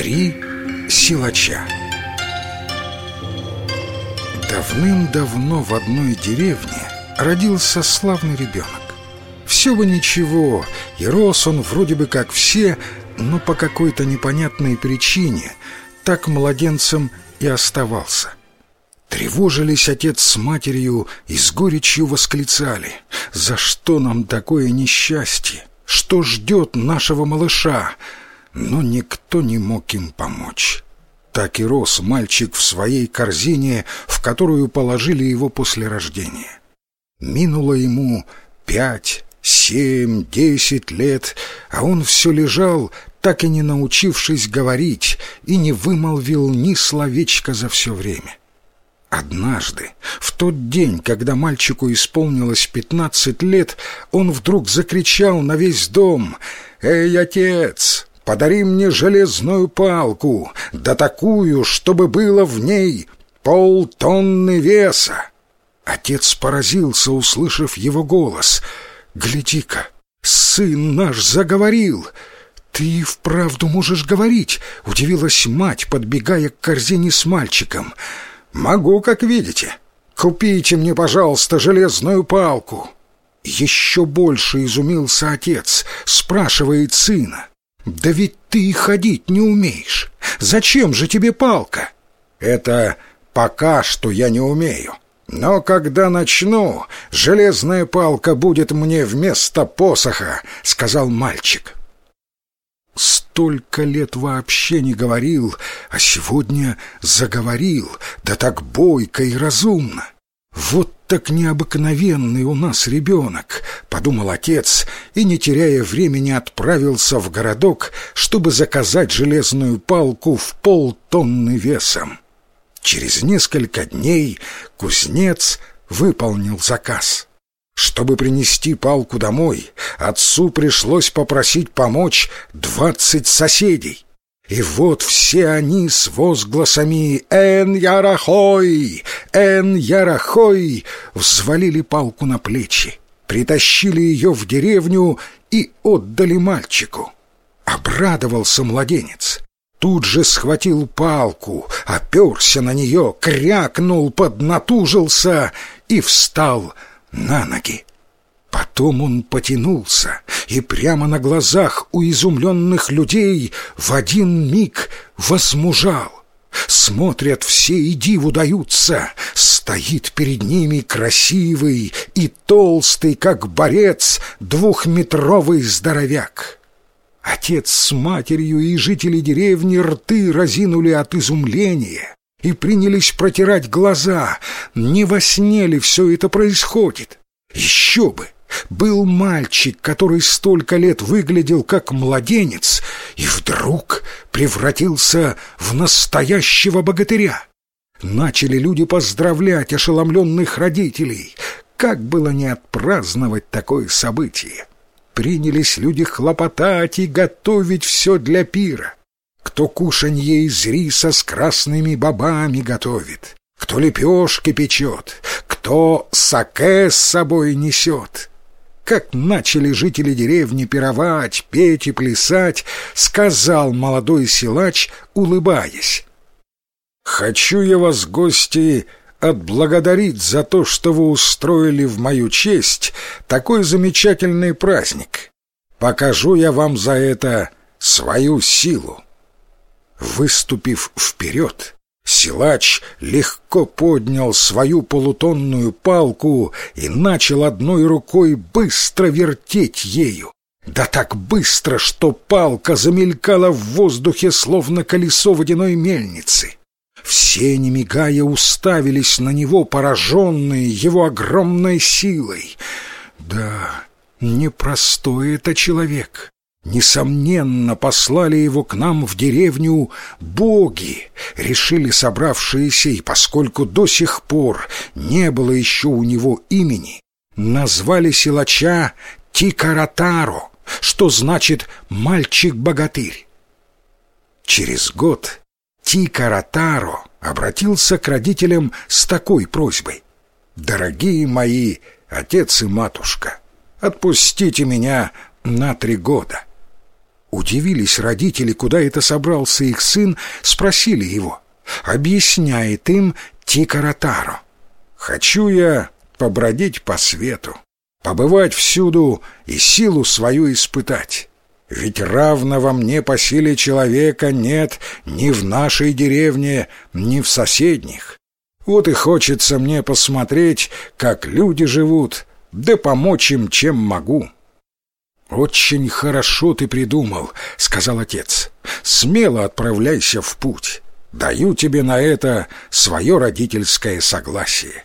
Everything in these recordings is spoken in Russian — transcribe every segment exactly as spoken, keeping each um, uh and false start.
Три силача. Давным-давно в одной деревне родился славный ребенок. Все бы ничего, и рос он вроде бы как все, но по какой-то непонятной причине так младенцем и оставался. Тревожились отец с матерью и с горечью восклицали: «За что нам такое несчастье? Что ждет нашего малыша?» Но никто не мог им помочь. Так и рос мальчик в своей корзине, в которую положили его после рождения. Минуло ему пять, семь, десять лет, а он все лежал, так и не научившись говорить, и не вымолвил ни словечка за все время. Однажды, в тот день, когда мальчику исполнилось пятнадцать лет, он вдруг закричал на весь дом: «Эй, отец, подари мне железную палку, да такую, чтобы было в ней полтонны веса!» Отец поразился, услышав его голос. «Гляди-ка, сын наш заговорил!» «Ты и вправду можешь говорить?» — удивилась мать, подбегая к корзине с мальчиком. «Могу, как видите. Купите мне, пожалуйста, железную палку». Еще больше изумился отец, спрашивает сына: «Да ведь ты и ходить не умеешь. Зачем же тебе палка?» «Это пока что я не умею. Но когда начну, железная палка будет мне вместо посоха», — сказал мальчик. Столько лет вообще не говорил, а сегодня заговорил, да так бойко и разумно. «Вот так необыкновенный у нас ребенок», — подумал отец, и, не теряя времени, отправился в городок, чтобы заказать железную палку в полтонны весом. Через несколько дней кузнец выполнил заказ. Чтобы принести палку домой, отцу пришлось попросить помочь двадцать соседей. И вот все они с возгласами «Эн ярахой! Эн ярахой!» взвалили палку на плечи, притащили ее в деревню и отдали мальчику. Обрадовался младенец. Тут же схватил палку, оперся на нее, крякнул, поднатужился и встал на ноги. Потом он потянулся и прямо на глазах у изумленных людей в один миг возмужал. Смотрят все и диву даются. Стоит перед ними красивый и толстый, как борец, двухметровый здоровяк. Отец с матерью и жители деревни рты разинули от изумления и принялись протирать глаза. Не во сне ли все это происходит? Еще бы! Был мальчик, который столько лет выглядел как младенец, и вдруг превратился в настоящего богатыря. Начали люди поздравлять ошеломленных родителей. Как было не отпраздновать такое событие? Принялись люди хлопотать и готовить все для пира. Кто кушанье из риса с красными бобами готовит, кто лепешки печет, кто саке с собой несет. Как начали жители деревни пировать, петь и плясать, сказал молодой силач, улыбаясь: «Хочу я вас, гости, отблагодарить за то, что вы устроили в мою честь такой замечательный праздник. Покажу я вам за это свою силу». Выступив вперед, силач легко поднял свою полутонную палку и начал одной рукой быстро вертеть ею. Да так быстро, что палка замелькала в воздухе, словно колесо водяной мельницы. Все, не мигая, уставились на него, пораженные его огромной силой. Да, непростой это человек. Несомненно, послали его к нам в деревню боги, решили собравшиеся, и поскольку до сих пор не было еще у него имени, назвали силача Тикаратаро, что значит «мальчик-богатырь». Через год Тикаратаро обратился к родителям с такой просьбой: «Дорогие мои отец и матушка, отпустите меня на три года». Удивились родители, куда это собрался их сын, спросили его. Объясняет им Тикаратаро: «Хочу я побродить по свету, побывать всюду и силу свою испытать. Ведь равного мне по силе человека нет ни в нашей деревне, ни в соседних. Вот и хочется мне посмотреть, как люди живут, да помочь им, чем могу». «Очень хорошо ты придумал», — сказал отец. «Смело отправляйся в путь. Даю тебе на это свое родительское согласие».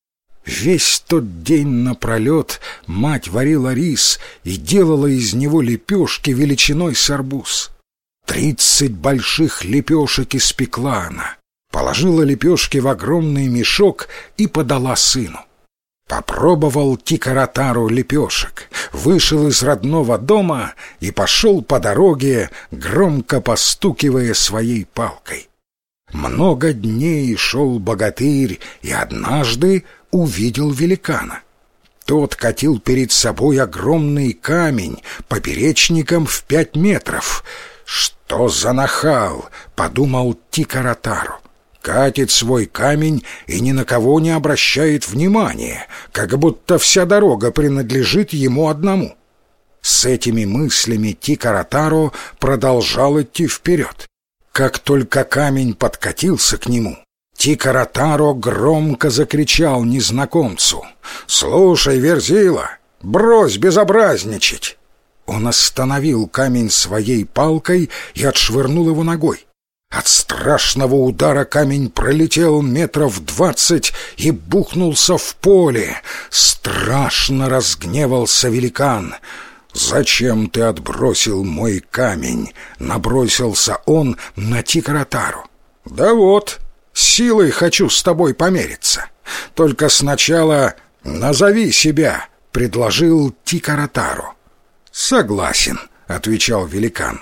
Весь тот день напролет мать варила рис и делала из него лепешки величиной с арбуз. Тридцать больших лепешек испекла она, положила лепешки в огромный мешок и подала сыну. Попробовал Тикаратаро лепешек, вышел из родного дома и пошел по дороге, громко постукивая своей палкой. Много дней шел богатырь и однажды увидел великана. Тот катил перед собой огромный камень поперечником в пять метров. «Что за нахал?» — подумал Тикаратаро. Катит свой камень и ни на кого не обращает внимания, как будто вся дорога принадлежит ему одному. С этими мыслями Тикаратаро продолжал идти вперед. Как только камень подкатился к нему, Тикаратаро громко закричал незнакомцу: «Слушай, Верзила, брось безобразничать!» Он остановил камень своей палкой и отшвырнул его ногой. От страшного удара камень пролетел метров двадцать и бухнулся в поле. Страшно разгневался великан. «Зачем ты отбросил мой камень?» — набросился он на Тикаратаро. «Да вот, силой хочу с тобой помериться. Только сначала назови себя», — предложил Тикаратаро. «Согласен», — отвечал великан.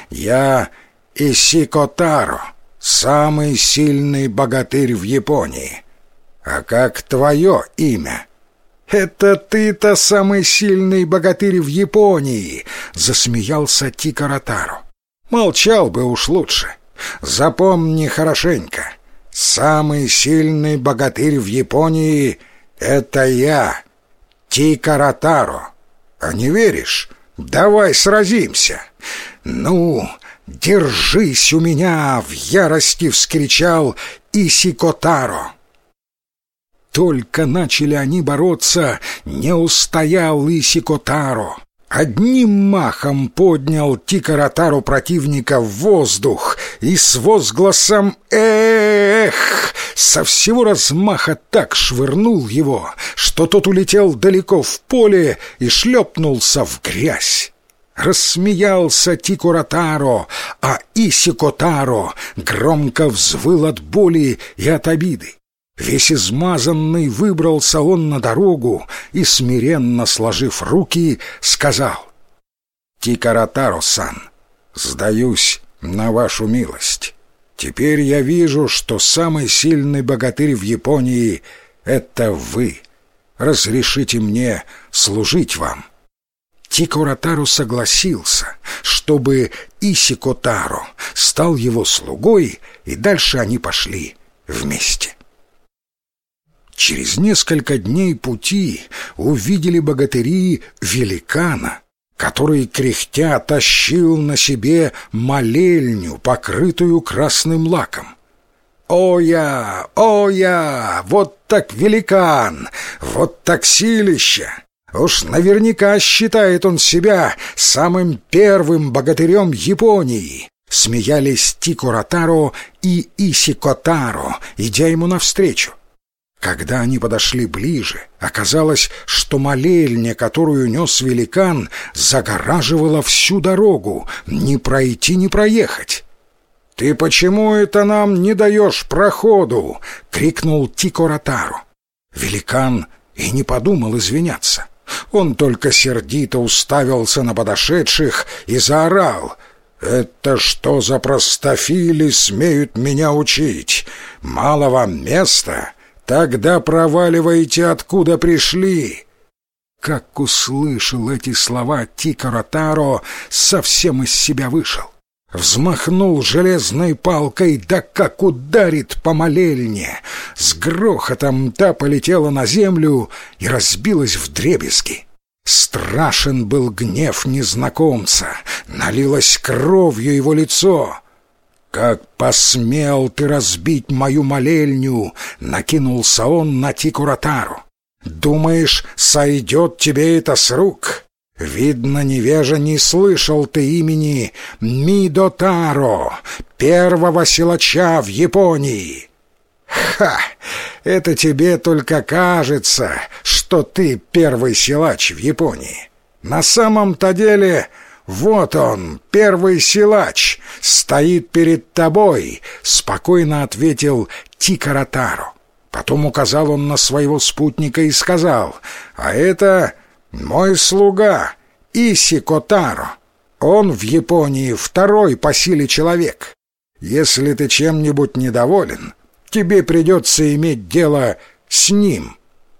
«Я Исикотаро, самый сильный богатырь в Японии. А как твое имя?» «Это ты-то самый сильный богатырь в Японии!» — засмеялся Тикаратаро. «Молчал бы уж лучше. Запомни хорошенько. Самый сильный богатырь в Японии — это я, Тикаратаро. А не веришь? Давай сразимся!» «Ну, держись у меня!» — в ярости вскричал Исикотаро. Только начали они бороться, не устоял Исикотаро. Одним махом поднял Тикаратаро противника в воздух и с возгласом «Эх!» со всего размаха так швырнул его, что тот улетел далеко в поле и шлепнулся в грязь. Рассмеялся Тикаратаро, а Исикотаро громко взвыл от боли и от обиды. Весь измазанный выбрался он на дорогу и, смиренно сложив руки, сказал: «Тикаратаро-сан, сдаюсь на вашу милость. Теперь я вижу, что самый сильный богатырь в Японии — это вы. Разрешите мне служить вам». Тикаратаро согласился, чтобы Исикотаро стал его слугой, и дальше они пошли вместе. Через несколько дней пути увидели богатыри великана, который, кряхтя, тащил на себе молельню, покрытую красным лаком. «О-я! О-я! Вот так великан! Вот так силища! Уж наверняка считает он себя самым первым богатырем Японии!» Смеялись Тикаратаро и Исикотаро, идя ему навстречу. Когда они подошли ближе, оказалось, что молельня, которую нес великан, загораживала всю дорогу, ни пройти, ни проехать. «Ты почему это нам не даешь проходу?» — крикнул Тикаратаро. Великан и не подумал извиняться. Он только сердито уставился на подошедших и заорал: «Это что за простофили смеют меня учить? Мало вам места? Тогда проваливайте, откуда пришли!» Как услышал эти слова, Тико-Ротаро совсем из себя вышел. Взмахнул железной палкой, да как ударит по молельне! С грохотом та полетела на землю и разбилась вдребезги. Страшен был гнев незнакомца, налилось кровью его лицо. «Как посмел ты разбить мою молельню!» — накинулся он на Тико-Ротаро. «Думаешь, сойдет тебе это с рук? Видно, невежа, не слышал ты имени Мидо-Таро, первого силача в Японии». «Ха! Это тебе только кажется, что ты первый силач в Японии. На самом-то деле, вот он, первый силач, стоит перед тобой», — спокойно ответил Тико-Ротаро. Потом указал он на своего спутника и сказал: «А это мой слуга Исико-Таро. Он в Японии второй по силе человек. Если ты чем-нибудь недоволен, тебе придется иметь дело с ним».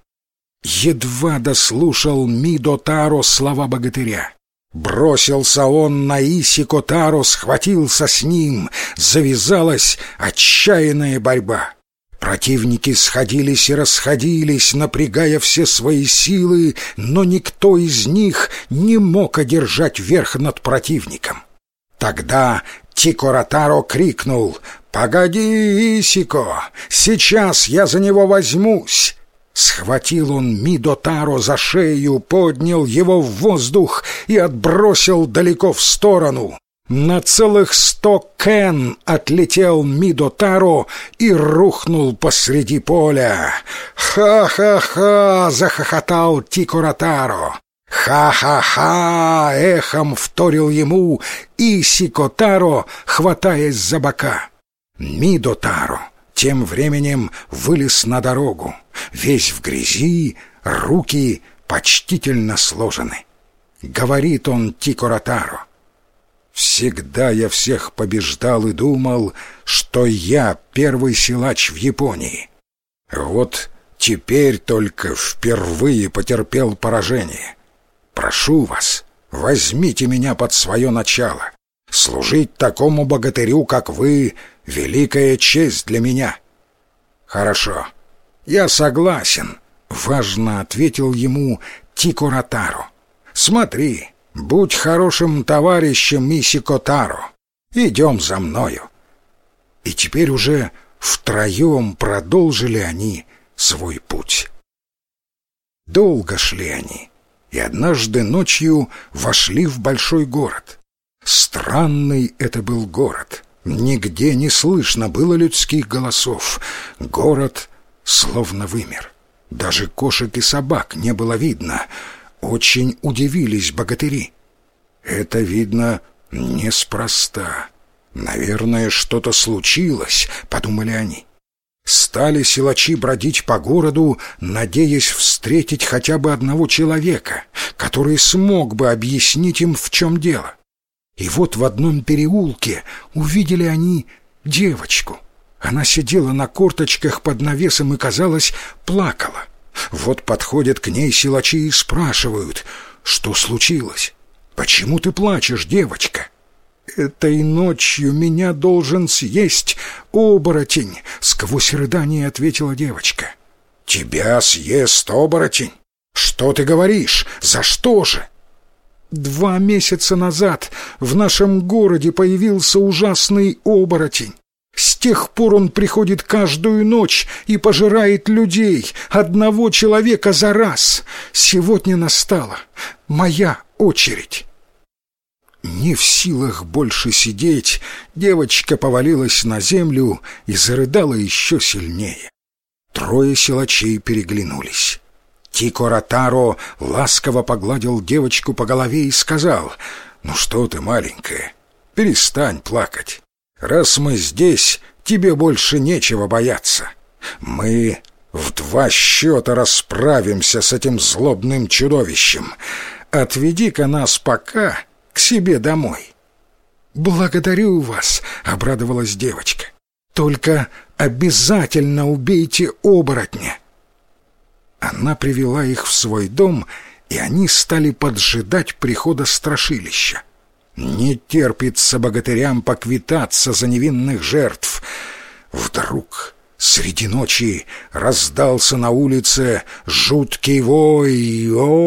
Едва дослушал Мидо-Таро слова богатыря. Бросился он на Исико-Таро, схватился с ним. Завязалась отчаянная борьба. Противники сходились и расходились, напрягая все свои силы, но никто из них не мог одержать верх над противником. Тогда Тико-Ротаро крикнул: «Погоди, Исико, сейчас я за него возьмусь!» Схватил он Мидо-Таро за шею, поднял его в воздух и отбросил далеко в сторону. На целых сто кен отлетел Мидо-Таро и рухнул посреди поля. «Ха-ха-ха!» — захохотал Тико-Ротаро. «Ха-ха-ха!» — эхом вторил ему Исико-Таро, хватаясь за бока. Мидо-Таро тем временем вылез на дорогу, весь в грязи, руки почтительно сложены. Говорит он Тико-Ротаро: «Всегда я всех побеждал и думал, что я первый силач в Японии. Вот теперь только впервые потерпел поражение. Прошу вас, возьмите меня под свое начало. Служить такому богатырю, как вы, — великая честь для меня». «Хорошо, я согласен», — важно ответил ему Тико-Ротаро. «Смотри, будь хорошим товарищем Исико-Таро. Идем за мною». И теперь уже втроем продолжили они свой путь. Долго шли они, и однажды ночью вошли в большой город. Странный это был город. Нигде не слышно было людских голосов. Город словно вымер. Даже кошек и собак не было видно. Очень удивились богатыри. Это, видно, неспроста. Наверное, что-то случилось, подумали они. Стали силачи бродить по городу, надеясь встретить хотя бы одного человека, который смог бы объяснить им, в чем дело. И вот в одном переулке увидели они девочку. Она сидела на корточках под навесом и, казалось, плакала. Вот подходят к ней силачи и спрашивают: «Что случилось? Почему ты плачешь, девочка?» «Этой ночью меня должен съесть оборотень», — сквозь рыдание ответила девочка. «Тебя съест оборотень? Что ты говоришь? За что же?» «Два месяца назад в нашем городе появился ужасный оборотень. С тех пор он приходит каждую ночь и пожирает людей, одного человека за раз. Сегодня настала моя очередь». Не в силах больше сидеть, девочка повалилась на землю и зарыдала еще сильнее. Трое силачей переглянулись. Тико-Ротаро ласково погладил девочку по голове и сказал: «Ну что ты, маленькая, перестань плакать. Раз мы здесь, тебе больше нечего бояться. Мы в два счета расправимся с этим злобным чудовищем. Отведи-ка нас пока к себе домой». «Благодарю вас», — обрадовалась девочка. «Только обязательно убейте оборотня». Она привела их в свой дом и они стали поджидать прихода страшилища. Не терпится богатырям поквитаться за невинных жертв. Вдруг среди ночи раздался на улице жуткий вой.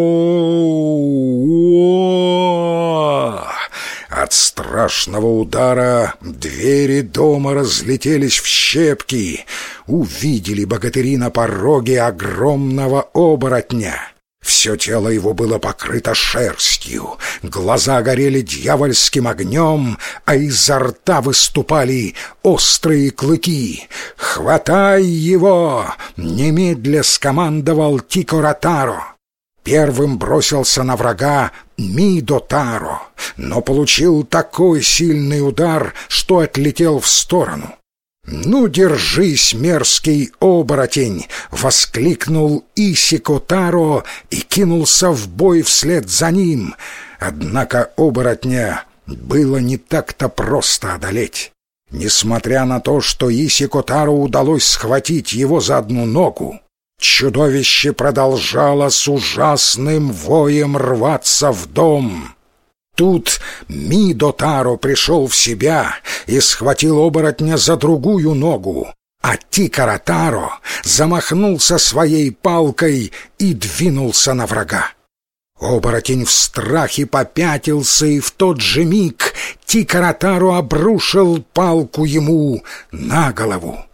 О-о-о! От страшного удара двери дома разлетелись в щепки. Увидели богатыри на пороге огромного оборотня. Все тело его было покрыто шерстью, глаза горели дьявольским огнем, а изо рта выступали острые клыки. «Хватай его!» — немедля скомандовал Тико-Ротаро. Первым бросился на врага Мидо-Таро, но получил такой сильный удар, что отлетел в сторону. «Ну, держись, мерзкий оборотень!» — воскликнул Исико-Таро и кинулся в бой вслед за ним. Однако оборотня было не так-то просто одолеть. Несмотря на то, что Исико-Таро удалось схватить его за одну ногу, чудовище продолжало с ужасным воем рваться в дом. Тут Мидо-Таро пришел в себя и схватил оборотня за другую ногу, а Тико-Ротаро замахнулся своей палкой и двинулся на врага. Оборотень в страхе попятился, и в тот же миг Тико-Ротаро обрушил палку ему на голову.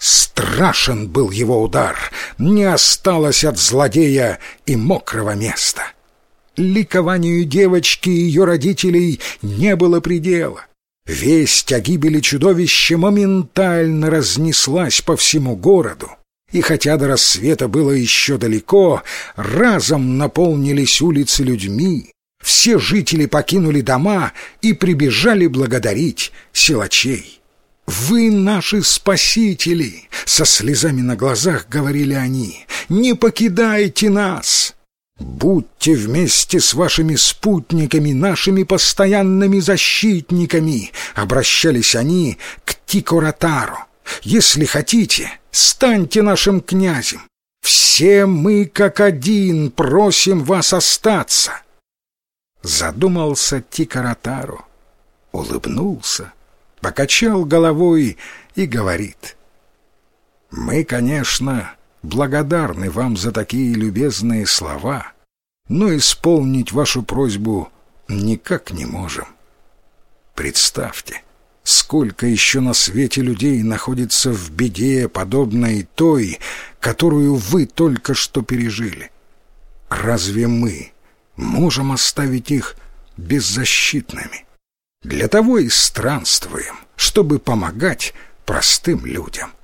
Страшен был его удар, не осталось от злодея и мокрого места. Ликованию девочки и ее родителей не было предела. Весть о гибели чудовища моментально разнеслась по всему городу, и хотя до рассвета было еще далеко, разом наполнились улицы людьми. Все жители покинули дома и прибежали благодарить силачей. «Вы наши спасители!» — со слезами на глазах говорили они. «Не покидайте нас! Будьте вместе с вашими спутниками, нашими постоянными защитниками!» — обращались они к Тико-Ротаро. «Если хотите, станьте нашим князем. Все мы, как один, просим вас остаться!» Задумался Тико-Ротаро, улыбнулся, покачал головой и говорит: «Мы, конечно, благодарны вам за такие любезные слова, но исполнить вашу просьбу никак не можем. Представьте, сколько еще на свете людей находится в беде, подобной той, которую вы только что пережили. Разве мы можем оставить их беззащитными? Для того и странствуем, чтобы помогать простым людям».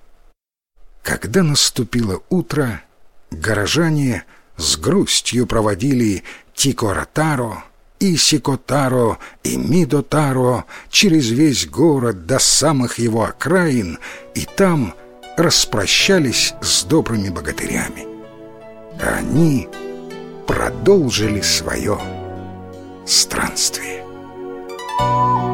Когда наступило утро, горожане с грустью проводили Тико-Ротаро, Исико-Таро и Мидо-Таро через весь город до самых его окраин, и там распрощались с добрыми богатырями. Они продолжили свое странствие.